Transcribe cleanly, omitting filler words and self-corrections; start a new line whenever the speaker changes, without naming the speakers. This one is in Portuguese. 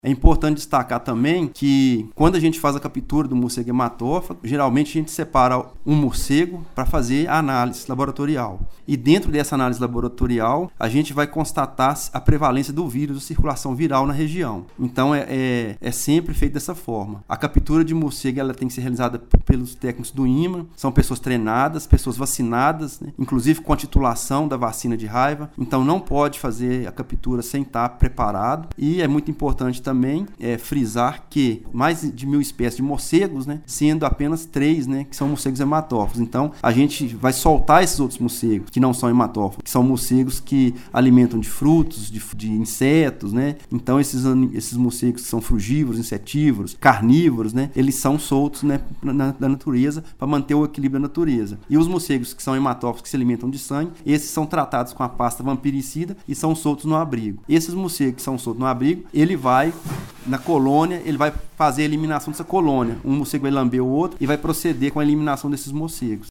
É importante destacar também que quando a gente faz a captura do morcego hematófago, geralmente a gente separa um morcego para fazer a análise laboratorial. E dentro dessa análise laboratorial, a gente vai constatar a prevalência do vírus, a circulação viral na região. Então é sempre feito dessa forma. A captura de morcego ela tem que ser realizada pelos técnicos do INMA, são pessoas treinadas, pessoas vacinadas, né? Inclusive com a titulação da vacina de raiva. Então não pode fazer a captura sem estar preparado. E é muito importante também frisar que mais de 1.000 espécies de morcegos, né, sendo apenas 3, né, que são morcegos hematófagos. Então, a gente vai soltar esses outros morcegos que não são hematófagos, que são morcegos que alimentam de frutos, de insetos, né? Então, esses morcegos que são frugívoros, insetívoros, carnívoros, né, eles são soltos, né, na natureza para manter o equilíbrio da natureza. E os morcegos que são hematófagos, que se alimentam de sangue, esses são tratados com a pasta vampiricida e são soltos no abrigo. Esses morcegos que são soltos no abrigo, ele vai na colônia, ele vai fazer a eliminação dessa colônia. Um morcego vai lamber o outro e vai proceder com a eliminação desses morcegos.